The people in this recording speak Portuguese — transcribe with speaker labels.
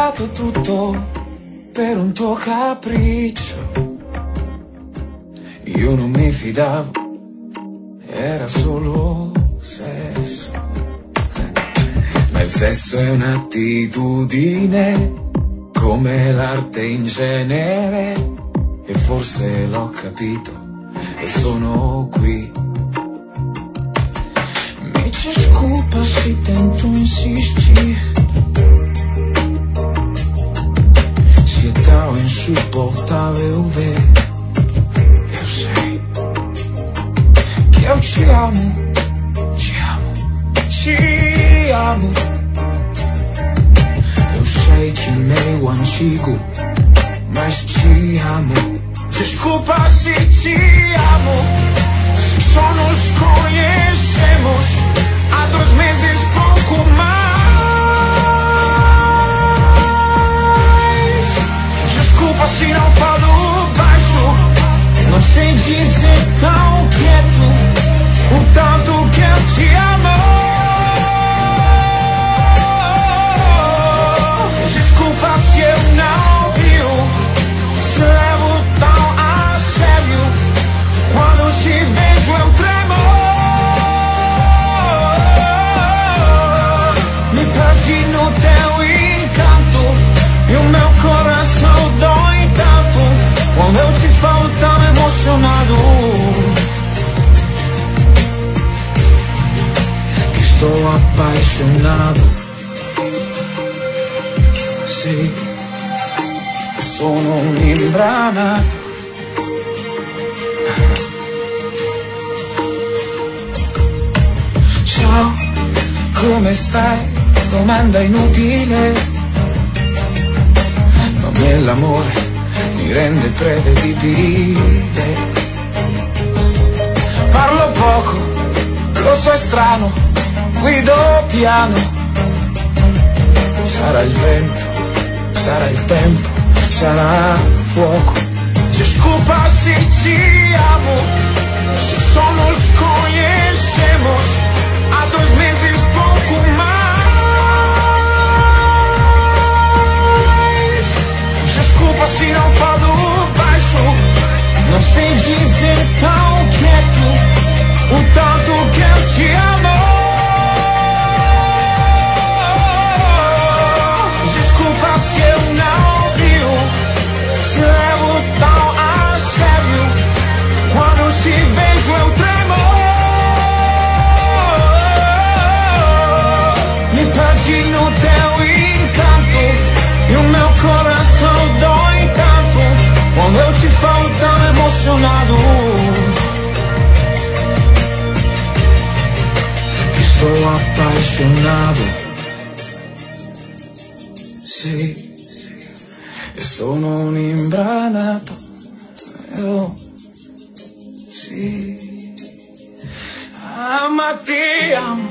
Speaker 1: cambiato tutto per un tuo capriccio. Io non mi fidavo, era solo sesso. Ma il sesso è un'attitudine, come l'arte in genere. E forse l'ho capito e sono qui. Me desculpa se tento insistir, se é tão insuportável ver. Eu sei que eu te amo, te amo, te amo. Eu sei que é meio antigo, mas te amo. Desculpa se te amo, se só nos conhecemos há 2 meses, pouco mais. Desculpa se não falo baixo, não sei dizer tão quieto o tanto que eu te amo. Desculpa se eu não viu, se levo tão a sério. Quando te vejo eu tremo, me perdi no teu encanto e o meu coração dói tanto quando eu te falo tão emocionado que estou apaixonado. Sì, sono un imbranato. Ciao, come stai? Domanda inutile, ma me l'amore mi rende prevedibile. Parlo poco, lo so è strano, guido piano. Sarà il vento, sarà il tempo, sarà fuoco. Desculpa se te amo, se só nos conhecemos há 2 meses, pouco mais. Desculpa se não falo baixo, não sei dizer tão quieto o tanto que eu te amo. Desculpa se eu não viu, se levo tão a sério. Quando te vejo eu tremo, me perdi no teu encanto e o meu coração dói tanto quando eu te falo tão emocionado que estou apaixonado. Sì, e sono un imbranato. Io, sì, ma ti amo.